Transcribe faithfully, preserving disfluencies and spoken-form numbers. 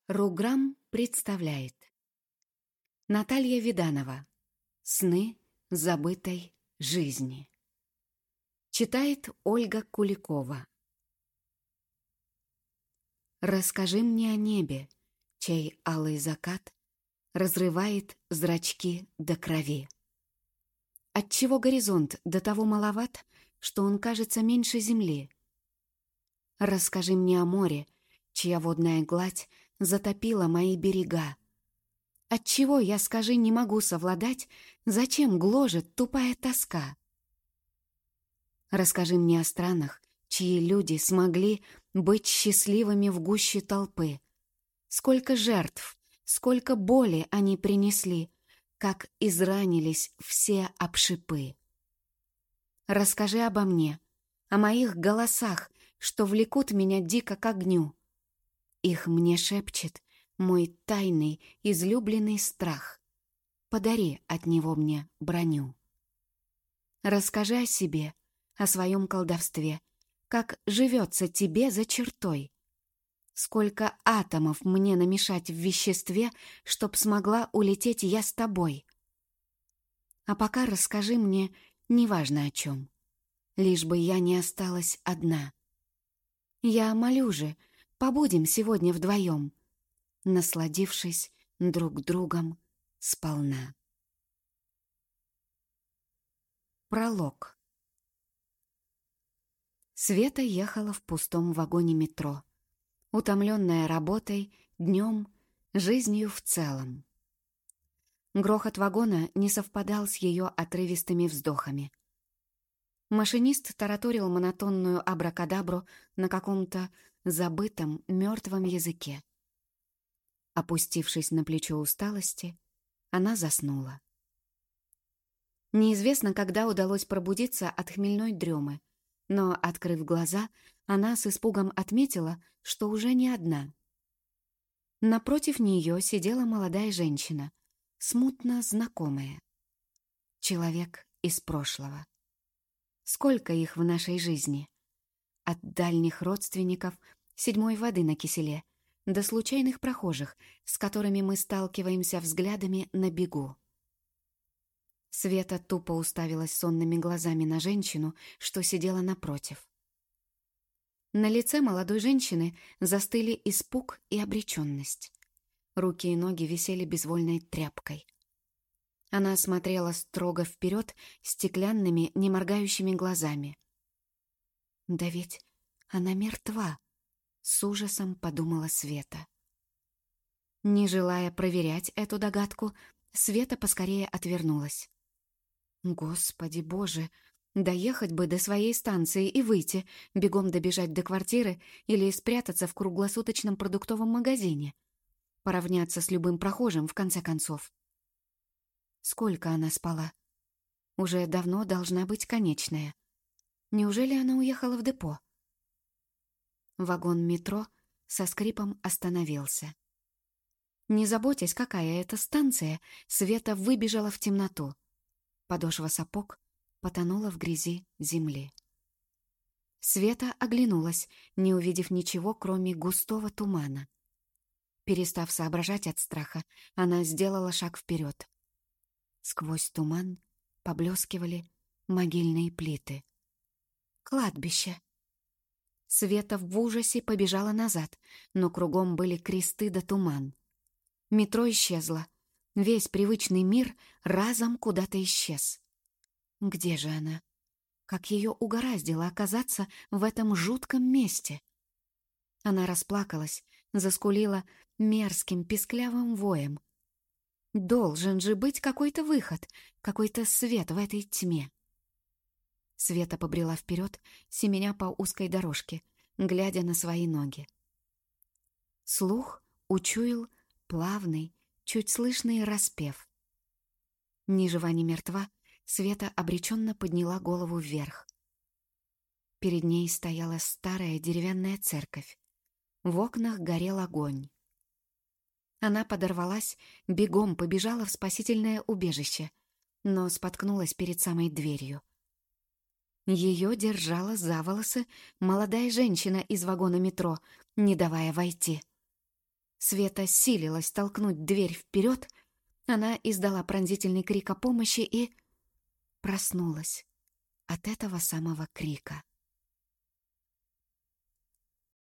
Руграм представляет Наталья Виданова. Сны забытой жизни. Читает Ольга Куликова. Расскажи мне о небе, чей алый закат разрывает зрачки до крови. Отчего горизонт до того маловат, что он кажется меньше земли? Расскажи мне о море, чья водная гладь затопила мои берега. Отчего, я, скажи, не могу совладать, зачем гложет тупая тоска? Расскажи мне о странах, чьи люди смогли быть счастливыми в гуще толпы. Сколько жертв, сколько боли они принесли, как изранились все об шипы. Расскажи обо мне, о моих голосах, что влекут меня дико к огню. Их мне шепчет мой тайный, излюбленный страх. Подари от него мне броню. Расскажи о себе, о своем колдовстве, как живется тебе за чертой. Сколько атомов мне намешать в веществе, чтоб смогла улететь я с тобой. А пока расскажи мне, неважно о чем, лишь бы я не осталась одна. Я молю же, побудем сегодня вдвоем, насладившись друг другом сполна. Пролог. Света ехала в пустом вагоне метро, утомленная работой, днем, жизнью в целом. Грохот вагона не совпадал с ее отрывистыми вздохами. Машинист тараторил монотонную абракадабру на каком-то забытом мертвом языке. Опустившись на плечо усталости, она заснула. Неизвестно, когда удалось пробудиться от хмельной дремы, но, открыв глаза, она с испугом отметила, что уже не одна. Напротив нее сидела молодая женщина, смутно знакомая. Человек из прошлого. Сколько их в нашей жизни? От дальних родственников, седьмой воды на киселе, до случайных прохожих, с которыми мы сталкиваемся взглядами на бегу. Света тупо уставилась сонными глазами на женщину, что сидела напротив. На лице молодой женщины застыли испуг и обреченность. Руки и ноги висели безвольной тряпкой. Она смотрела строго вперед стеклянными, неморгающими глазами. «Да ведь она мертва!» — с ужасом подумала Света. Не желая проверять эту догадку, Света поскорее отвернулась. «Господи Боже! Доехать бы до своей станции и выйти, бегом добежать до квартиры или спрятаться в круглосуточном продуктовом магазине. Поравняться с любым прохожим, в конце концов». Сколько она спала? Уже давно должна быть конечная. Неужели она уехала в депо? Вагон метро со скрипом остановился. Не заботясь, какая это станция, Света выбежала в темноту. Подошва сапог потонула в грязи земли. Света оглянулась, не увидев ничего, кроме густого тумана. Перестав соображать от страха, она сделала шаг вперед. Сквозь туман поблескивали могильные плиты. Кладбище. Света в ужасе побежала назад, но кругом были кресты да туман. Метро исчезло. Весь привычный мир разом куда-то исчез. Где же она? Как ее угораздило оказаться в этом жутком месте? Она расплакалась, заскулила мерзким писклявым воем. Должен же быть какой-то выход, какой-то свет в этой тьме. Света побрела вперед, семеня по узкой дорожке, глядя на свои ноги. Слух учуял плавный, чуть слышный распев. Ни жива, ни мертва, Света обреченно подняла голову вверх. Перед ней стояла старая деревянная церковь. В окнах горел огонь. Она подорвалась, бегом побежала в спасительное убежище, но споткнулась перед самой дверью. Ее держала за волосы молодая женщина из вагона метро, не давая войти. Света силилась толкнуть дверь вперед. Она издала пронзительный крик о помощи и проснулась от этого самого крика.